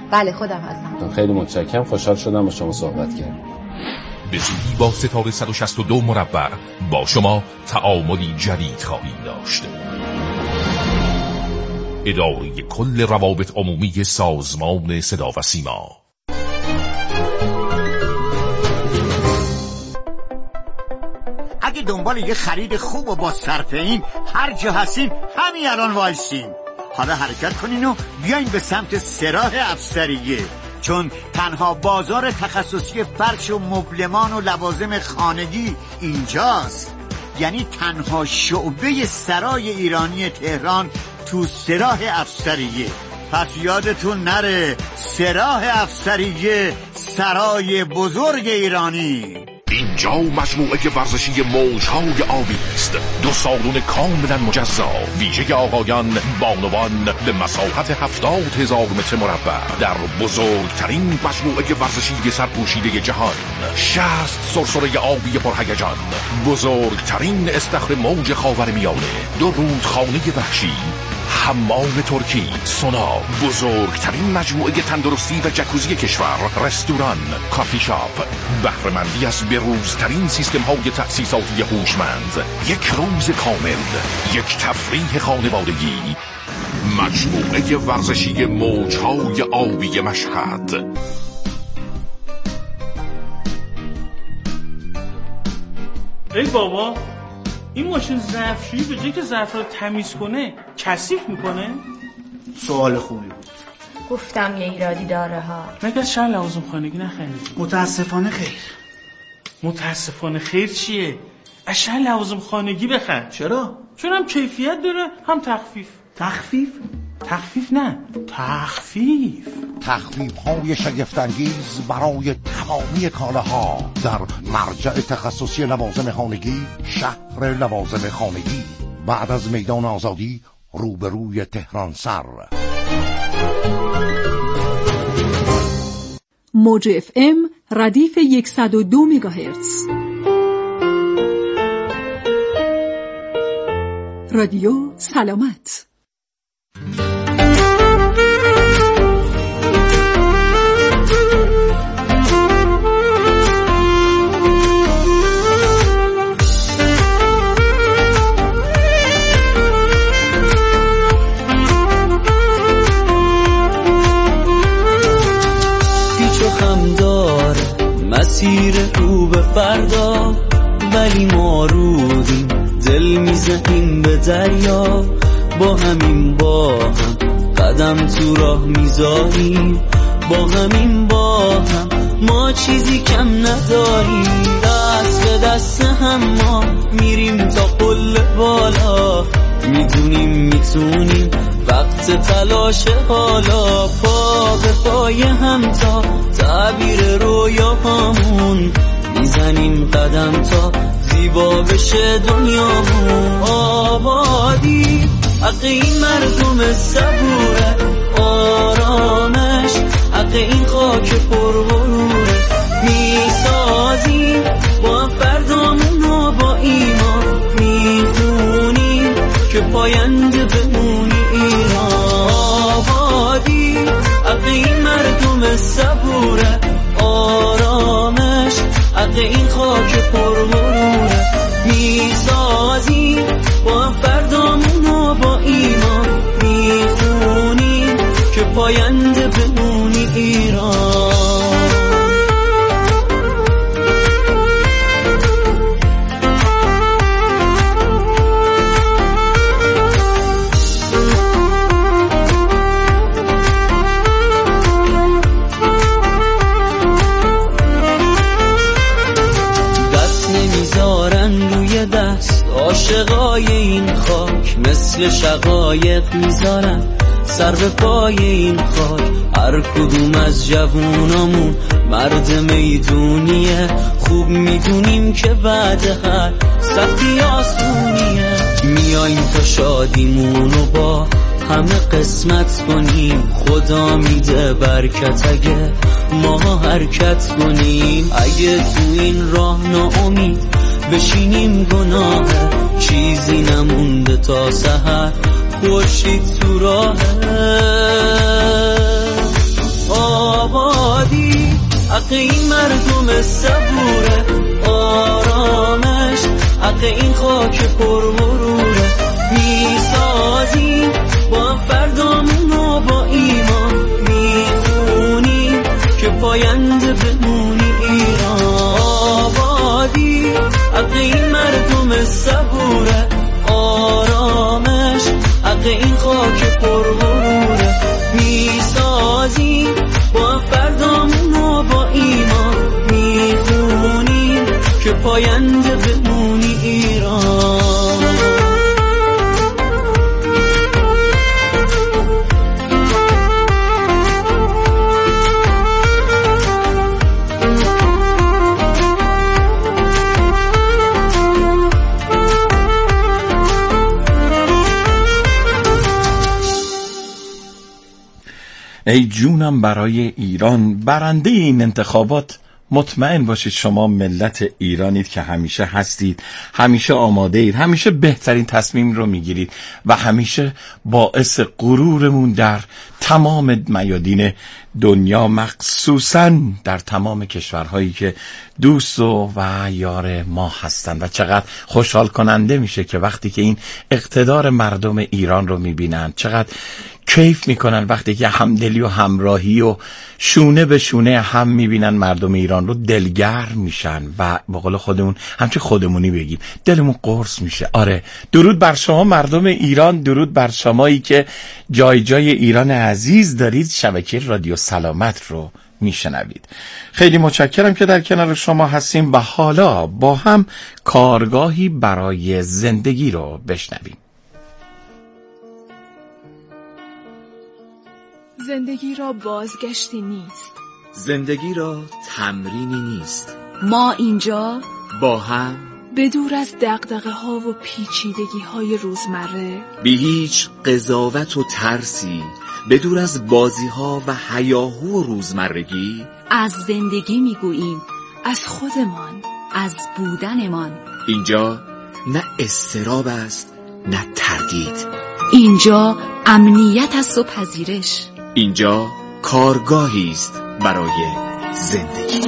بله خودم هستم. خیلی متشکرم، خوشحال شدم با شما صحبت کردم. به زودی با ستاره 162 مربع با شما تعاملی جدید خواهیم داشت. اداره کل روابط عمومی سازمان صدا و سیما. اگه دنبال یه خرید خوب و با صرفه این هر جا هستین همین الان وایسین. حالا حرکت کنین و بیاین به سمت سراح افسریه، چون تنها بازار تخصصی فرش و مبلمان و لوازم خانگی اینجاست. یعنی تنها شعبه سرای ایرانی تهران تو سراح افسریه. پس یادتون نره، سراح افسریه، سرای بزرگ ایرانی. اینجا مجموعه ورزشی موجهای آبی است. 2 سالن کاملا مجزا، ویژه آقایان بانوان به مساحت 70,000 متر مربع در بزرگترین مجموعه ورزشی سرپوشیده جهان. 60 سرسره آبی پرهیجان، بزرگترین استخر موج خاورمیانه، 2 رودخانه وحشی، حمام ترکی، سونا، بزرگترین مجموعه تندرستی و جکوزی کشور، رستوران، کافی شاپ، بهره‌مندی از بروزترین سیستم های تأسیساتی هوشمند، 1 روز کامل، 1 تفریح خانوادگی. مجموعه ورزشی موجهای آبی مشهد. ای بابا، این ماشین ظرفشویی به جای که ظرف رو تمیز کنه کثیف میکنه؟ سوال خوبی بود. گفتم یه ایرادی داره ها. مگه از شهر لوازم خانگی نخرید؟ متاسفانه خیر. متاسفانه خیر چیه؟ از شهر لوازم خانگی بخر. چرا؟ چون هم کیفیت داره هم تخفیف. تخفیف؟ تخفیف نه، تخفیف. تخفیف‌های شگفت‌انگیز برای تمامی کالاها در مرجع تخصصی لوازم خانگی، شهر لوازم خانگی، بعد از میدان آزادی روبروی تهران سر. موج FM ردیف 102 مگاهرتز. رادیو سلامت. مسیر رو به فردا، ولی ما رودیم دل میزنیم به دریا. با همین با هم قدم تو راه میذاریم، با همین با هم ما چیزی کم نداریم. دست به دست هم ما میریم تا قله بالا، میدونیم میتونیم وقت تلاش حالا. پا به پای هم تا تعبیر رویاهامون میزنیم قدم تا زیبا بشه دنیامون. آبادی حق این مردم صبوره، آرامش حق این خاک پرغروره. میسازیم با فردامون و با ایمان، میخونیم که پاینده بمونی ایران. آبادی حق این مردم صبوره، آرامش حق این خاک پرغروره. میسازیم با فردامون و با ایمان، میخونیم که پاینده بمونی ایران. عاشقای این خاک مثل شقایق میذارن سر به پای این خاک. هر کدوم از جوونامون مرد میدونیه، خوب میدونیم که بعد هر سختی آسونیه. میاییم تا شادیمونو با همه قسمت کنیم، خدا میده برکت اگه ما حرکت کنیم. اگه تو این راه ناامید بشینیم گناه، چیزی نمونده تا سحر خورشید تو راهه. حق این مردم صبوره، آرامش حق این خاک پرمروره. میسازیم با فردامونو با ایمان، میخونیم که پاینده بمونی ایران. آبادی حق این مردم صبوره، آرامش حق این خاک پرمروره. میسازیم با فردامونو با ایمان، میخونیم که پاینده بمونی ایران. ای جونم برای ایران، برنده این انتخابات مطمئن باشید شما ملت ایرانید که همیشه هستید، همیشه آماده اید، همیشه بهترین تصمیم رو میگیرید و همیشه باعث غرورمون در تمام میادین دنیا، مخصوصا در تمام کشورهایی که دوست و یار ما هستند. و چقدر خوشحال کننده میشه که وقتی که این اقتدار مردم ایران رو میبینن، چقدر کیف میکنن وقتی که همدلی و همراهی و شونه به شونه هم میبینن مردم ایران رو، دلگرم میشن و به قول خودمون همچه خودمونی بگیم دلمون قرص میشه. آره، درود بر شما مردم ایران، درود بر شمایی که جای جای ایران عزیز دارید شبکه رادیو سلامت رو میشنوید. خیلی متشکرم که در کنار شما هستیم و حالا با هم کارگاهی برای زندگی رو بشنویم. زندگی را بازگشتی نیست، زندگی را تمرینی نیست. ما اینجا با هم به دور از دغدغه ها و پیچیدگی های روزمره، بی هیچ قضاوت و ترسی، به دور از بازی ها و هیاهو و روزمرگی، از زندگی میگوییم، از خودمان، از بودنمان. اینجا نه اضطراب است نه تردید، اینجا امنیت است و پذیرش، اینجا کارگاهی است برای زندگی.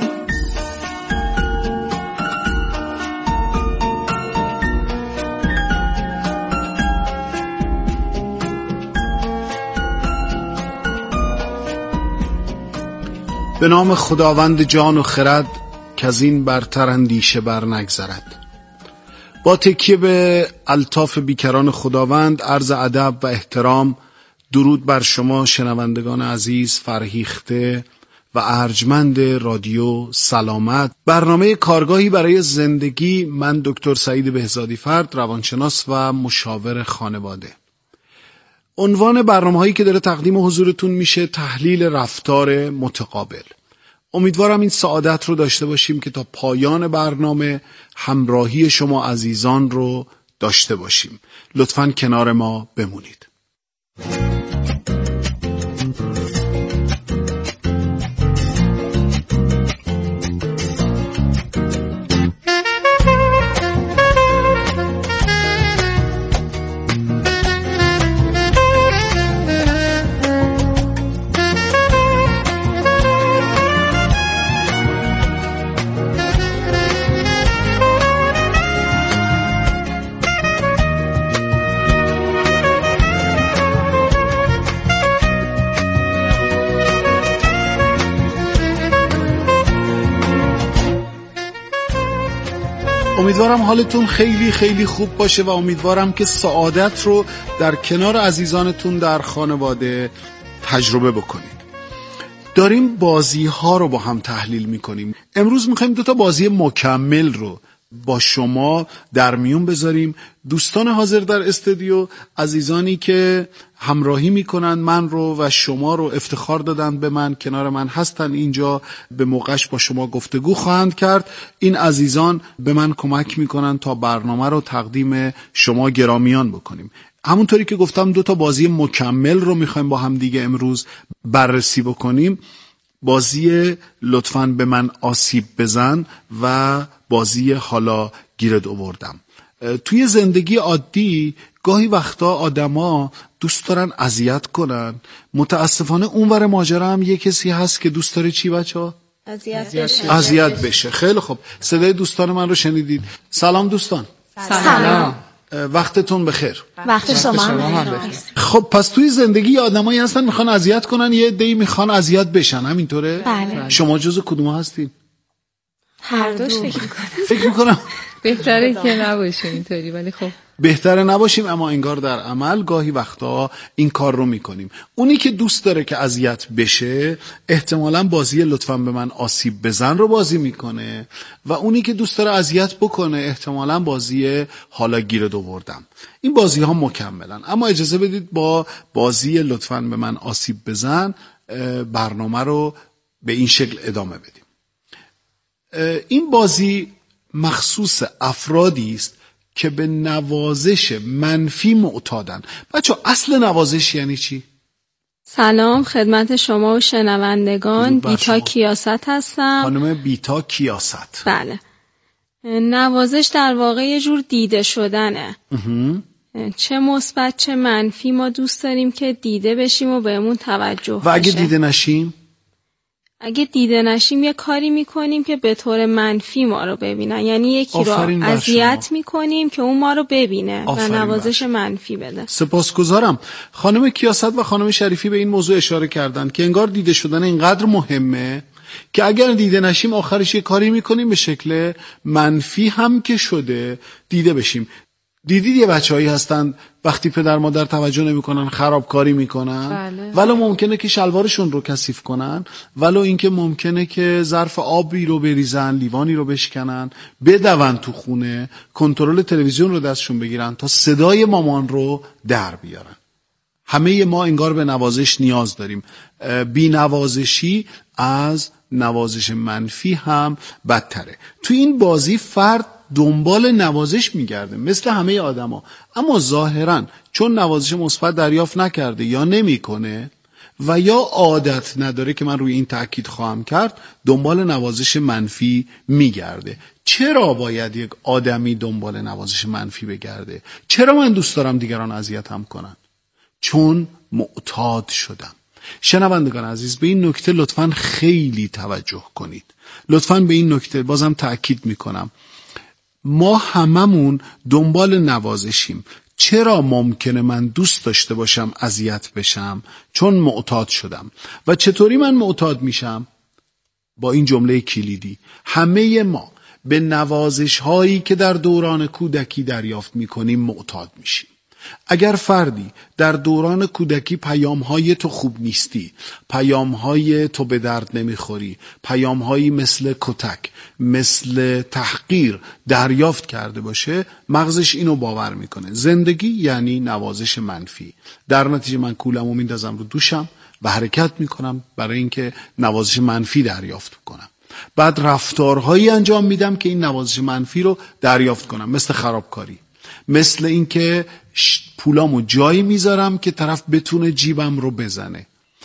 به نام خداوند جان و خرد که از این برتر اندیشه بر نگذرد. با تکیه به الطاف بیکران خداوند، عرض ادب و احترام، درود بر شما شنوندگان عزیز، فرهیخته و ارجمند رادیو سلامت. برنامه کارگاهی برای زندگی. من دکتر سعید بهزادی فرد، روانشناس و مشاور خانواده. عنوان برنامه‌هایی که داره تقدیم حضورتون میشه تحلیل رفتار متقابل. امیدوارم این سعادت رو داشته باشیم که تا پایان برنامه همراهی شما عزیزان رو داشته باشیم. لطفاً کنار ما بمونید. امیدوارم حالتون خیلی خیلی خوب باشه و امیدوارم که سعادت رو در کنار عزیزانتون در خانواده تجربه بکنید. داریم بازی ها رو با هم تحلیل میکنیم. امروز میخوایم 2 بازی مکمل رو با شما در میون بذاریم. دوستان حاضر در استودیو، عزیزانی که همراهی میکنن من رو و شما رو، افتخار دادن به من، کنار من هستن اینجا، به موقعش با شما گفتگو خواهند کرد. این عزیزان به من کمک میکنن تا برنامه رو تقدیم شما گرامیان بکنیم. همونطوری که گفتم 2 بازی مکمل رو میخوایم با هم دیگه امروز بررسی بکنیم. بازی لطفاً به من آسیب بزن و بازی حالا گیرت آوردم. توی زندگی عادی گاهی وقتا آدما دوست دارن اذیت کنن. متاسفانه اونور ماجرا هم یه کسی هست که دوست داره چی بچه‌ها؟ اذیت بشه. خیلی خوب، صدای دوستان من رو شنیدید. سلام دوستان. سلام. وقتتون بخیر. وقت شما هم بخیر. خب پس توی زندگی آدمایی هستن میخوان اذیت کنن، یه عده‌ای میخوان اذیت بشن، همینطوره؟ بله. شما جزو کدوم هستین؟ هر دوش فکر میکنم بهتره که نباشیم اینطوری، ولی خب بهتره نباشیم، اما انگار در عمل گاهی وقتا این کار رو میکنیم. اونی که دوست داره که اذیت بشه احتمالاً بازی لطفاً به من آسیب بزن رو بازی میکنه و اونی که دوست داره اذیت بکنه احتمالاً بازی حالا گیرت آوردم. این بازی ها مکملن، اما اجازه بدید با بازی لطفاً به من آسیب بزن برنامه رو به این شکل ادامه بدیم. این بازی مخصوص افرادی است که به نوازش منفی معتادن. بچه اصل نوازش یعنی چی؟ سلام خدمت شما و شنوندگان، بیتا کیاست هستم. خانم بیتا کیاست. بله. نوازش در واقع یه جور دیده شدنه. چه مثبت چه منفی ما دوست داریم که دیده بشیم و بهمون توجه بشه. و اگه دیده نشیم؟ اگه دیده نشیم یه کاری میکنیم که به طور منفی ما رو ببینن، یعنی یکی رو اذیت میکنیم که اون ما رو ببینه و نوازش منفی بده. سپاسگزارم. خانم کیاست و خانم شریفی به این موضوع اشاره کردن که انگار دیده شدن اینقدر مهمه که اگر دیده نشیم آخرش یه کاری میکنیم به شکل منفی هم که شده دیده بشیم. دیدید یه بچه‌هایی هستن وقتی پدر مادر توجه نمی‌کنن خرابکاری میکنن. بله. ولو ممکنه که شلوارشون رو کثیف کنن، ولو اینکه ممکنه که ظرف آبی رو بریزن، لیوانی رو بشکنن، بدون تو خونه، کنترل تلویزیون رو دستشون بگیرن تا صدای مامان رو در بیارن. همه ما انگار به نوازش نیاز داریم. بی نوازشی از نوازش منفی هم بدتره. تو این بازی فرد دنبال نوازش میگرده مثل همه آدما، اما ظاهرا چون نوازش مثبت دریافت نکرده یا نمیکنه و یا عادت نداره، که من روی این تاکید خواهم کرد، دنبال نوازش منفی میگرده. چرا باید یک آدمی دنبال نوازش منفی بگرده؟ چرا من دوست دارم دیگران اذیتم کنن؟ چون معتاد شدم. شنوندگان عزیز به این نکته لطفاً خیلی توجه کنید. لطفاً به این نکته بازم تاکید میکنم. ما هممون دنبال نوازشیم. چرا ممکنه من دوست داشته باشم اذیت بشم؟ چون معتاد شدم. و چطوری من معتاد میشم؟ با این جمله کلیدی: همه ما به نوازش هایی که در دوران کودکی دریافت میکنیم معتاد میشیم. اگر فردی در دوران کودکی پیام‌های تو خوب نیستی، پیام‌های تو به درد نمیخوری، پیام‌هایی مثل کتک، مثل تحقیر دریافت کرده باشه، مغزش اینو باور میکنه زندگی یعنی نوازش منفی. در نتیجه من کولمو میندازم رو دوشم و حرکت میکنم برای اینکه نوازش منفی دریافت کنم. بعد رفتارهایی انجام میدم که این نوازش منفی رو دریافت کنم، مثل خرابکاری، مثل اینکه پولامو جایی میذارم که طرف بتونه جیبم رو بزنه.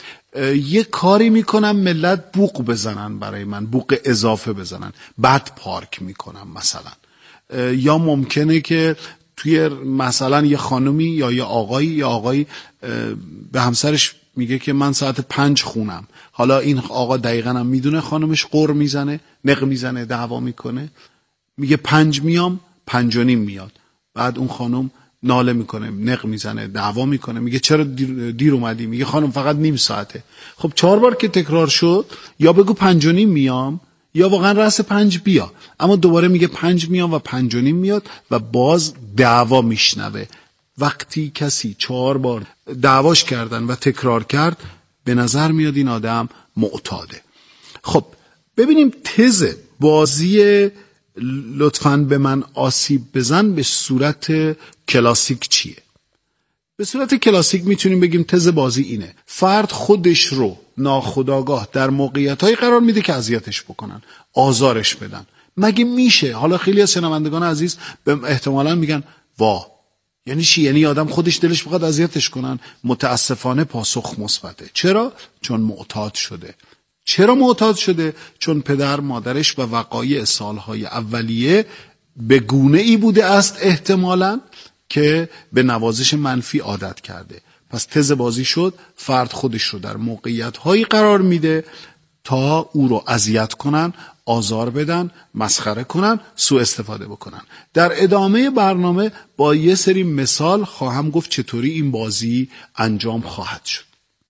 یه کاری میکنم ملت بوق بزنن برای من، بوق اضافه بزنن، بعد پارک میکنم مثلا. یا ممکنه که توی مثلا یه خانمی یا یه آقایی به همسرش میگه که من ساعت 5 خونم. حالا این آقا دقیقاً هم میدونه خانمش قر میزنه، نق میزنه، دعوا میکنه، میگه 5 میام، 5 و نیم میاد. بعد اون خانم ناله میکنه، نق میزنه، دعوا میکنه، میگه چرا دیر اومدی؟ میگه خانم فقط نیم ساعته. خب 4 بار که تکرار شد، یا بگو 5 و نیم میام یا واقعا رأس 5 بیا، اما دوباره میگه 5 میام و 5 و نیم میاد و باز دعوا میشنوه. وقتی کسی 4 بار دعواش کردن و تکرار کرد، به نظر میاد این آدم معتاده. خب ببینیم تز بازی لطفاً به من آسیب بزن به صورت کلاسیک چیه؟ به صورت کلاسیک میتونیم بگیم تز بازی اینه: فرد خودش رو ناخودآگاه در موقعیت‌هایی قرار میده که اذیتش بکنن، آزارش بدن. مگه میشه؟ حالا خیلی از شنوندگان عزیز به احتمالاً میگن واه، یعنی چی؟ یعنی آدم خودش دلش بخواد اذیتش کنن؟ متاسفانه پاسخ مثبته. چرا؟ چون معتاد شده. چرا معتاد شده؟ چون پدر مادرش و وقایع سالهای اولیه به گونه ای بوده است احتمالاً که به نوازش منفی عادت کرده. پس تز بازی شد فرد خودش رو در موقعیت هایی قرار میده تا او رو اذیت کنن، آزار بدن، مسخره کنن، سوء استفاده بکنن. در ادامه برنامه با یه سری مثال خواهم گفت چطوری این بازی انجام خواهد شد.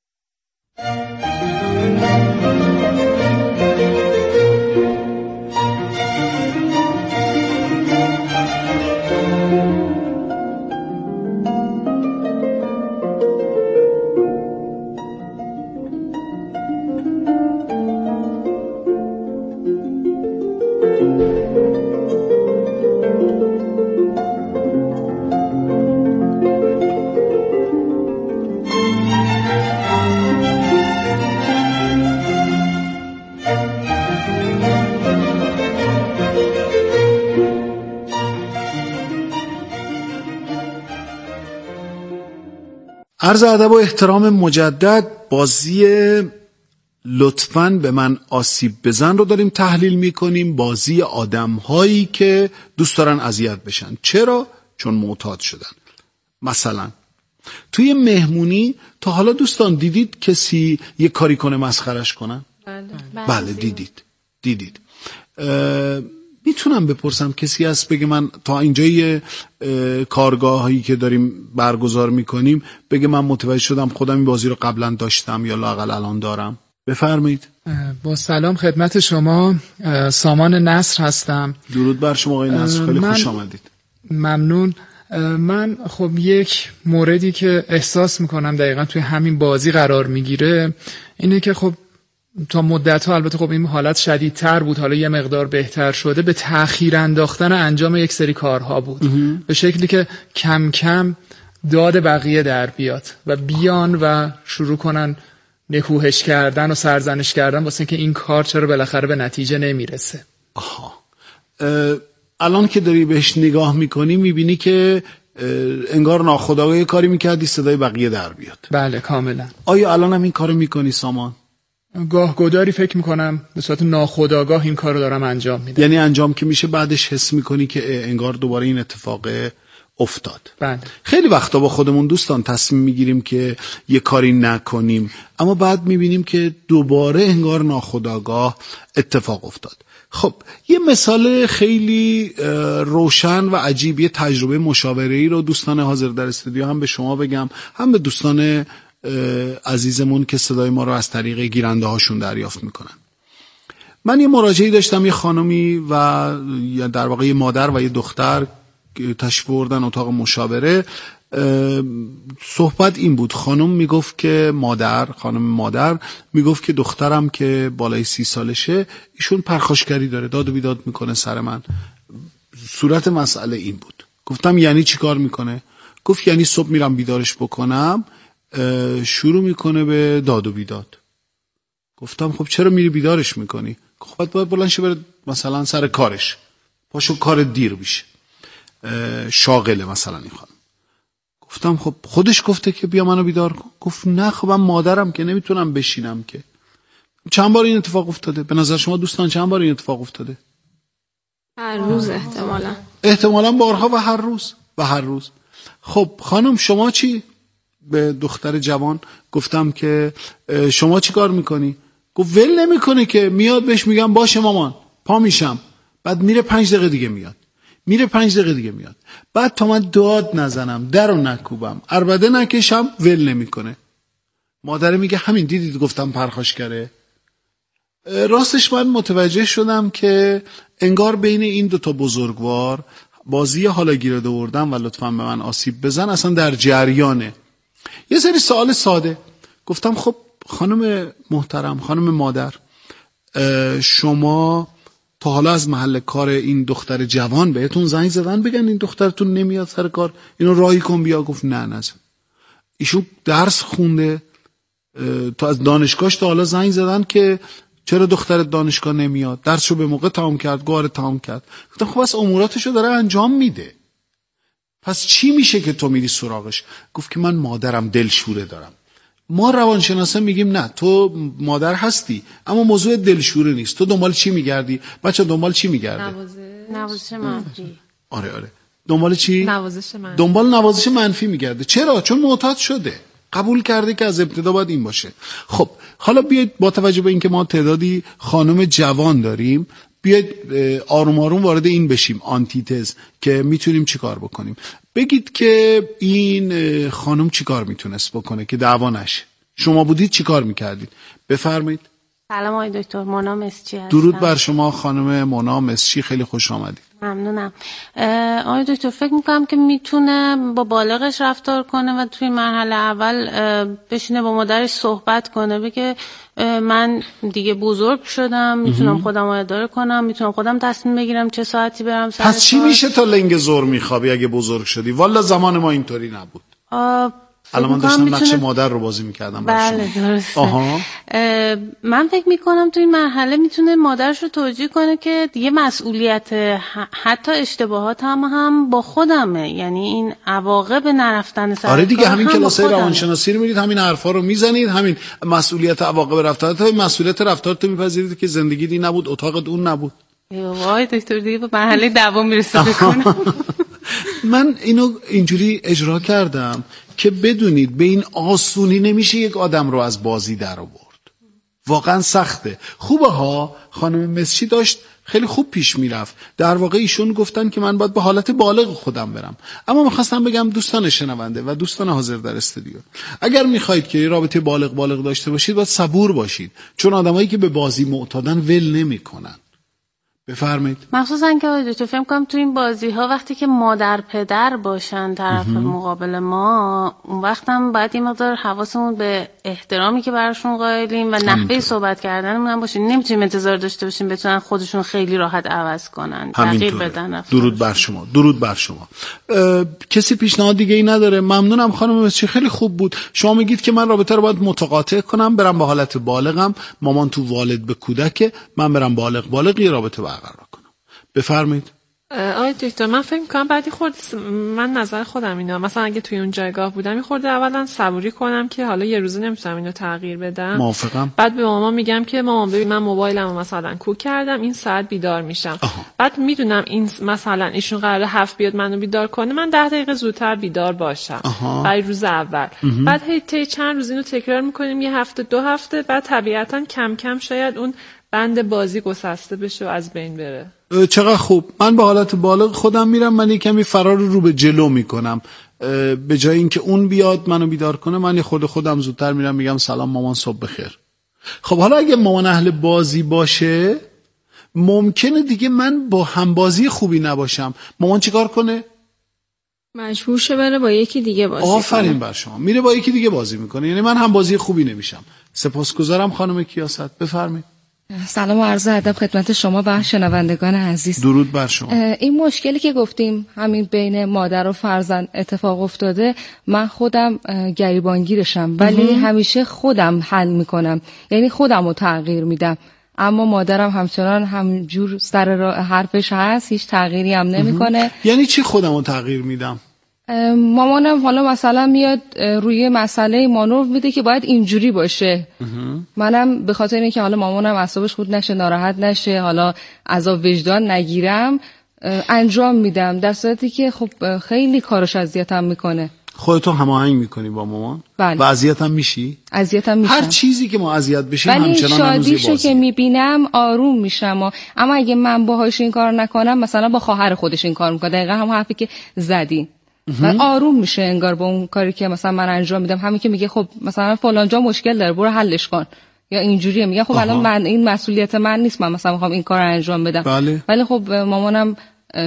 عرض ادب و احترام مجدد. بازی لطفاً به من آسیب بزن رو داریم تحلیل میکنیم. بازی آدم هایی که دوست دارن اذیت بشن. چرا؟ چون معتاد شدن. مثلا توی مهمونی تا حالا دوستان دیدید کسی یه کاری کنه مسخرش کنن؟ بله دیدید. میتونم بپرسم کسی هست بگه من تا اینجای کارگاه هایی که داریم برگزار میکنیم بگه من متوجه شدم خودم این بازی رو قبلا داشتم یا لااقل الان دارم؟ بفرمایید. با سلام خدمت شما، سامان نصر هستم. درود بر شما آقای نصر، خیلی خوش آمدید. ممنون. من خب یک موردی که احساس میکنم دقیقا توی همین بازی قرار میگیره اینه که خب تا مدت‌ها، البته خب این حالت شدیدتر بود، حالا یه مقدار بهتر شده، به تأخیر انداختن انجام یک سری کارها بود به شکلی که کم کم داد بقیه در بیاد و بیان و شروع کنن نکوهش کردن و سرزنش کردن واسه اینکه این کار چرا بالاخره به نتیجه نمیرسه. الان که داری بهش نگاه میکنی میبینی که انگار ناخودآگاه کاری میکردی صدای بقیه در بیاد. بله کاملا. آیا الان هم این کارو میکنی سامان؟ گاه گداری فکر میکنم به صورت ناخودآگاه این کارو دارم انجام میدم. یعنی انجام که میشه بعدش حس میکنی که انگار دوباره این اتفاق افتاد. بله. خیلی وقتا با خودمون دوستان تصمیم میگیریم که یه کاری نکنیم اما بعد میبینیم که دوباره انگار ناخودآگاه اتفاق افتاد. خب یه مثال خیلی روشن و عجیب، یه تجربه مشاوره‌ای رو دوستان حاضر در استودیو هم به شما بگم هم به دوستان عزیزمون که صدای ما رو از طریق گیرنده هاشون دریافت میکنن. من یه مراجعه‌ای داشتم، یه خانمی و یا در واقع یه مادر و یه دختر تشریف بردن اتاق مشاوره. صحبت این بود، خانم میگفت که خانم مادر میگفت که دخترم که بالای 30 سالشه ایشون پرخاشگری داره، داد و بیداد میکنه سر من. صورت مسئله این بود. گفتم یعنی چی کار میکنه؟ گفت یعنی صبح میرم بیدارش بکنم شروع میکنه به داد و بیداد. گفتم خب چرا میری بیدارش میکنی؟ خب باید بلند شه بره مثلا سر کارش، پاشو کار دیر بشه، شاغله مثلا این خانم. گفتم خب خودش گفته که بیا منو بیدار کن. گفت نه خب من مادرم که نمیتونم بشینم که. چند بار این اتفاق افتاده؟ به نظر شما دوستان چند بار این اتفاق افتاده؟ هر روز احتمالاً بارها و هر روز. خب خانم شما چی؟ به دختر جوان گفتم که شما چی کار میکنی؟ گفت ول نمیکنه که، میاد بهش میگم باشه مامان پا میشم، بعد میره 5 دقیقه دیگه میاد، بعد تا من داد نزنم درو نکوبم عربده نکشم ول نمیکنه. مادر میگه همین دیدید گفتم پرخاشگره. راستش من متوجه شدم که انگار بین این دوتا بزرگوار بازی حالا گیرد آوردن و لطفاً به من آسیب بزن اصلا در جریانه. یه سری سوال ساده گفتم خب خانم محترم، خانم مادر، شما تا حالا از محل کار این دختر جوان بهتون زنگ زدن بگن این دخترتون نمیاد سر کار اینو راهی کن بیا؟ گفت نه. ایشون درس خونده، تو از دانشگاهش تا حالا زنگ زدن که چرا دخترت دانشگاه نمیاد؟ درسشو به موقع تمام کرد، گوهر تمام کرد. گفتم خب بس اموراتشو داره انجام میده، پس چی میشه که تو میری سراغش؟ گفت که من مادرم دلشوره دارم. ما روانشناسا میگیم نه، تو مادر هستی اما موضوع دلشوره نیست. تو دنبال چی میگردی؟ بچه دنبال چی میگرده؟ نوازش منفی. آره دنبال چی؟ نوازش منفی. دنبال نوازش منفی میگرده. چرا؟ چون معتاد شده. قبول کرده که از ابتدا باید این باشه. خب حالا بیاید با توجه به اینکه ما تعدادی خانم جوان داریم، بیاید آروم آروم وارد این بشیم، آنتیتز، که میتونیم چیکار بکنیم. بگید که این خانم چیکار میتونست بکنه که دعوا نشه. شما بودید چیکار میکردید؟ بفرمایید. سلام آقای دکتر، مونا مسچی هستم. درود بر شما خانم مونا مسچی، خیلی خوش آمدید. ممنونم. آقای دکتر فکر میکنم که میتونه با بالغش رفتار کنه و توی مرحله اول بشینه با مادرش صحبت کنه، بگه من دیگه بزرگ شدم، میتونم خودم رو اداره کنم، میتونم خودم تصمیم بگیرم چه ساعتی برم سر پس چی میشه تا لنگ زور میخوابی اگه بزرگ شدی؟ والا زمان ما اینطوری نبود. الان من داشتم نقش مادر رو بازی میکردم. بله درسته. من فکر میکنم تو این مرحله میتونه مادرش رو توجیه کنه که دیگه مسئولیت حتی اشتباهات هم با خودمه، یعنی این عواقب نرفتن سر آره دیگه، همین کلاسای روانشناسی رو میرید، همین حرفا رو میزنید، همین مسئولیت عواقب رفتارات، مسئولیت رفتارات رو میپذیرید که زندگی دی نبود، اتاقت اون نبود. وای دکتر دیگه به مرحله دوام میرسه بکنم. من اینو اینجوری اجرا کردم که بدونید به این آسونی نمیشه یک آدم رو از بازی در آورد. واقعا سخته. خوبه ها، خانم مسچی داشت خیلی خوب پیش میرفت. در واقع ایشون گفتن که من باید به حالت بالغ خودم برم. اما میخواستم بگم دوستان شنونده و دوستان حاضر در استودیو، اگر میخواید که رابطه بالغ داشته باشید باید صبور باشید، چون آدمایی که به بازی معتادن ول نمیکنن. بفرمایید. مخصوصا که آقای دکتر فکر کنم تو این بازی ها وقتی که مادر پدر باشن طرف مقابل ما، اون وقت هم باید این مقدار حواسمون به احترامی که براشون قائلیم و نحوه صحبت کردنمون هم باشه. نمیتونیم انتظار داشته باشیم بتونن خودشون خیلی راحت عوض کنن، تغییر بدن. درود بر شما. درود بر شما. کسی پیشنهاد دیگه ای نداره؟ ممنونم خانم مسچی، خیلی خوب بود. شما میگید که من رابطه رو باید متقاطع کنم، برم به حالت بالغم، مامان تو والد به کودک، من برم بالغی رابطه برقرار کنم. بفرمایید. آقای دکتر من فکر می‌کنم بعدی من نظر خودم اینا، مثلا اگه توی اون جایگاه بودم خورده اولا صبوری کنم که حالا یه روزه نمیتونم اینو تغییر بدم. موافقم. بعد به مامان میگم که مامان ببین من موبایلمو مثلا کوک کردم، این ساعت بیدار میشم. بعد میدونم این مثلا ایشون قراره 7 بیاد منو بیدار کنه، من 10 دقیقه زودتر بیدار باشم برای روز اول. بعد هی چند روز اینو تکرار میکنیم، یه هفته 2 هفته، بعد طبیعتا کم کم شاید اون بند بازی گسسته بشه و از بین بره. چقدر خوب. من به حالت بالغ خودم میرم، من یه کمی فرار رو به جلو میکنم، به جای اینکه اون بیاد منو بیدار کنه من یه خودم زودتر میرم میگم سلام مامان صبح بخیر. خب حالا اگه مامان اهل بازی باشه ممکنه دیگه من با همبازی خوبی نباشم، مامان چیکار کنه؟ مجبور شه بره با یکی دیگه بازی کنه. آفرین بر شما. میره با یکی دیگه بازی میکنه، یعنی من همبازی خوبی نمیشم. سپاسگزارم خانم کیاست. بفرمایید. سلام و عرض ادب خدمت شما و شنوندگان عزیز. درود بر شما. این مشکلی که گفتیم همین بین مادر و فرزند اتفاق افتاده، من خودم گریبانگیرشم ولی همیشه خودم حل میکنم، یعنی خودم رو تغییر میدم، اما مادرم همچنان همجور سر حرفش هست، هیچ تغییری هم نمیکنه. یعنی چی خودم رو تغییر میدم؟ مامانم حالا مثلا میاد روی مسئله مانور میده که باید اینجوری باشه. منم به خاطر اینکه حالا مامانم اعصابش خود نشه، ناراحت نشه، حالا عذاب وجدان نگیرم، انجام میدم، در صورتی که خب خیلی کارش اذیتم میکنه. خودتو هماهنگ میکنی با مامان؟ بله. و اذیتم میشی؟ اذیتم میشم. هر چیزی که ما اذیت بشیم همچنان همزی بازی. شادیشو که میبینم آروم میشم، اما اگه من باهاش این کار نکنم، مثلا با خواهر خودش این کار میکنه، دقیقا هم حرفی که زدی، و آروم میشه انگار با اون کاری که مثلا من انجام میدم. همین که میگه خب مثلا فلان جا مشکل داره برو حلش کن، یا اینجوریه میگه خب الان من این مسئولیت من نیست، من مثلا میخوام این کار رو انجام بدم. بله. ولی خب مامانم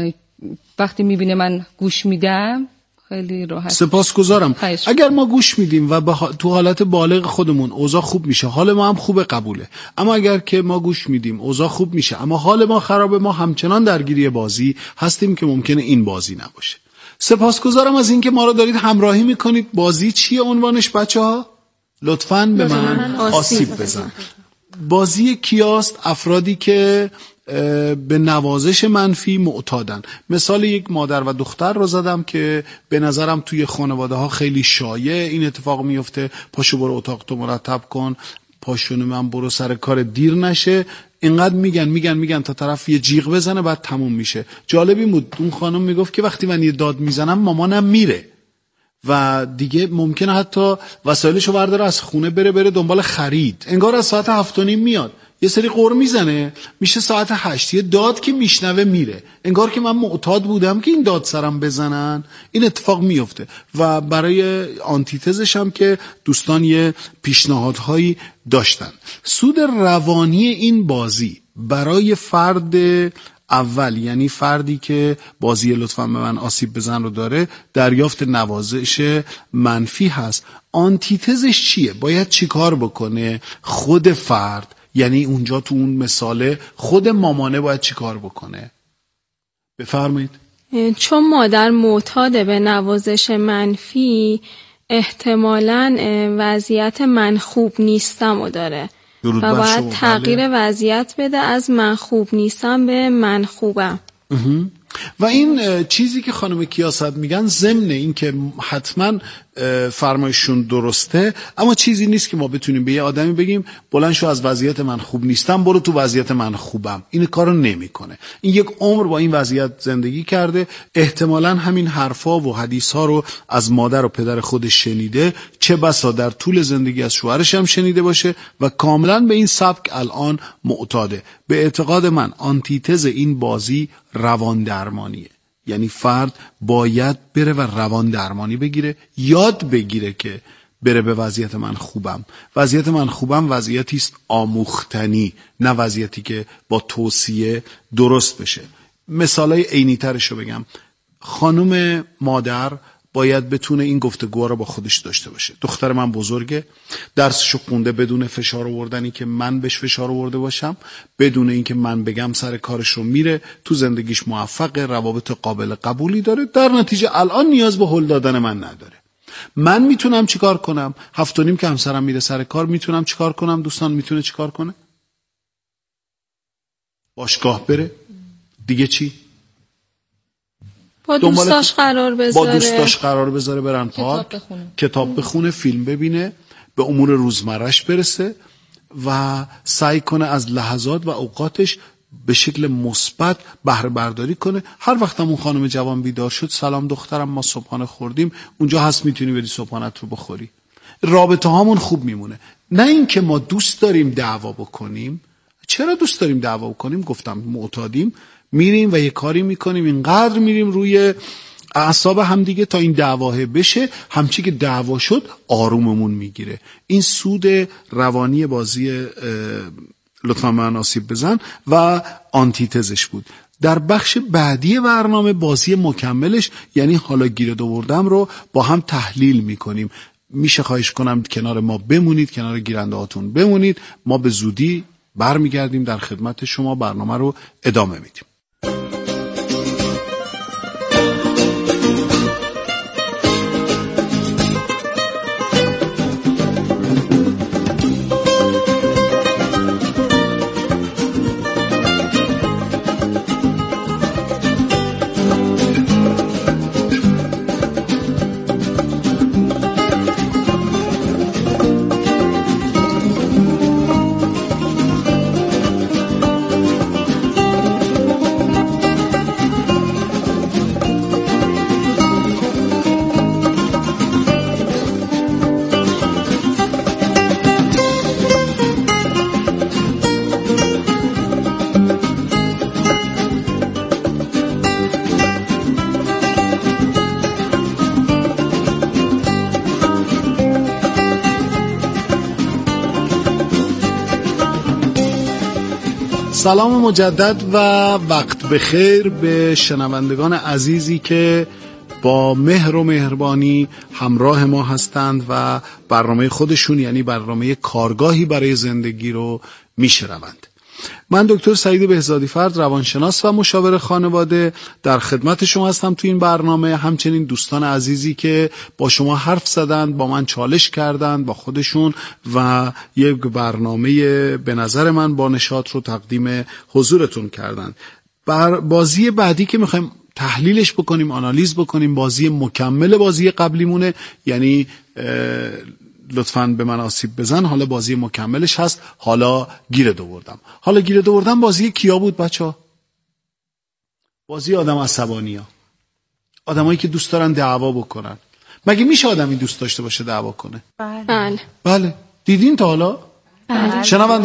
وقتی میبینه من گوش میدم خیلی راحت. سپاسگزارم. اگر ما گوش میدیم و تو حالت بالغ خودمون اوضاع خوب میشه، حال ما هم خوبه، قبوله. اما اگر که ما گوش میدیم اوضاع خوب میشه اما حال ما خرابه، ما همچنان درگیری بازی هستیم که ممکنه این بازی نباشه. سپاسگزارم از اینکه ما رو دارید همراهی میکنید. بازی چیه عنوانش بچه‌ها؟ لطفاً به من آسیب بزن. بازی کیاست؟ افرادی که به نوازش منفی معتادن. مثال یک مادر و دختر رو زدم که به نظرم توی خانواده ها خیلی شایع این اتفاق میفته. پاشو برو اتاق تو مرتب کن، پاشونو من برو سر کار دیر نشه. اینقدر میگن تا طرف یه جیغ بزنه بعد تموم میشه. جالبی بود اون خانم میگفت که وقتی من یه داد میزنم مامانم میره و دیگه ممکنه حتی وسایلشو برداره از خونه بره دنبال خرید. انگار از ساعت 7:30 میاد، یه سری قر میزنه، میشه ساعت 8، یه داد که میشنوه میره. انگار که من معتاد بودم که این داد سرم بزنن. این اتفاق میفته. و برای آنتیتزش هم که دوستان یه پیشنهادهایی داشتن. سود روانی این بازی برای فرد اول، یعنی فردی که بازی لطفاً به من آسیب بزن رو داره، دریافت نوازش منفی هست. آنتیتزش چیه؟ باید چی کار بکنه خود فرد؟ یعنی اونجا تو اون مثاله خود مامانه باید چی کار بکنه؟ بفرمایید. چون مادر معتاد به نوازش منفی، احتمالاً وضعیت من خوب نیستم رو داره و باید تغییر وضعیت بده از من خوب نیستم به من خوبم. و این چیزی که خانم کیاست میگن ضمن این که حتما فرمایششون درسته، اما چیزی نیست که ما بتونیم به یه آدمی بگیم بلند شو از وضعیت من خوب نیستم برو تو وضعیت من خوبم. این کارو نمیکنه. این یک عمر با این وضعیت زندگی کرده، احتمالاً همین حرفا و حدیثا رو از مادر و پدر خودش شنیده، چه بسا در طول زندگی از شوهرش هم شنیده باشه و کاملا به این سبک الان معتاده. به اعتقاد من آنتیتز این بازی روان درمانیه. یعنی فرد باید بره و روان درمانی بگیره، یاد بگیره که بره به وضعیت من خوبم. وضعیت من خوبم وضعیتی است آموختنی، نه وضعیتی که با توصیه درست بشه. مثالای عینی ترش رو بگم. خانم مادر باید بتونه این گفتگوها رو با خودش داشته باشه. دختر من بزرگه، درسشو خونده بدون فشار آوردنی که من بهش فشار آورده باشم، بدون اینکه من بگم سر کارش رو میره، تو زندگیش موفقه، روابط قابل قبولی داره، در نتیجه الان نیاز به هل دادن من نداره. من میتونم چیکار کنم؟ 7:30 که همسرم میره سر کار میتونم چیکار کنم؟ دوستان میتونه چیکار کنه؟ باشگاه بره. دیگه چی؟ با دوستاش قرار بذاره، برن پارک، کتاب بخونه، فیلم ببینه، به امور روزمرش برسه و سعی کنه از لحظات و اوقاتش به شکل مثبت بهره برداری کنه. هر وقت اون خانم جوان بیدار شد، سلام دخترم ما صبحانه خوردیم، اونجا هست میتونی بری صبحانت رو بخوری. رابطه هامون خوب میمونه. نه اینکه ما دوست داریم دعوا بکنیم. چرا دوست داریم دعوا بکنیم؟ گفتم معتادیم، میریم و یه کاری میکنیم، اینقدر میریم روی اعصاب همدیگه تا این دعواه بشه، همچی که دعوا شد آروممون میگیره. این سود روانی بازی لطفا من آسیب بزن و آنتیتزش بود. در بخش بعدی برنامه بازی مکملش، یعنی حالا گیرد آوردم رو با هم تحلیل میکنیم. میشه خواهش کنم کنار ما بمونید، کنار گیرنده هاتون بمونید. ما به زودی برمیگردیم در خدمت شما، برنامه رو ادامه میدیم. سلام مجدد و وقت بخیر به شنوندگان عزیزی که با مهر و مهربانی همراه ما هستند و برنامه خودشون، یعنی برنامه کارگاهی برای زندگی رو میشنوند. من دکتر سعید بهزادی فرد، روانشناس و مشاور خانواده، در خدمت شما هستم تو این برنامه. همچنین دوستان عزیزی که با شما حرف زدند، با من چالش کردند با خودشون و یک برنامه به نظر من با نشاط رو تقدیم حضورتون کردند. بازی بعدی که میخوایم تحلیلش بکنیم، آنالیز بکنیم، بازی مکمل بازی قبلیمونه، یعنی لطفاً به من آسیب بزن. حالا بازی مکملش هست، حالا گیرد آوردم. حالا گیرد آوردم بازی کیا بود بچه‌ها؟ بازی آدم عصبانی‌ها، آدمایی که دوست دارن دعوا بکنن. مگه میشه آدمی دوست داشته باشه دعوا کنه؟ بله. بله. دیدین تا حالا؟ بله. شنونده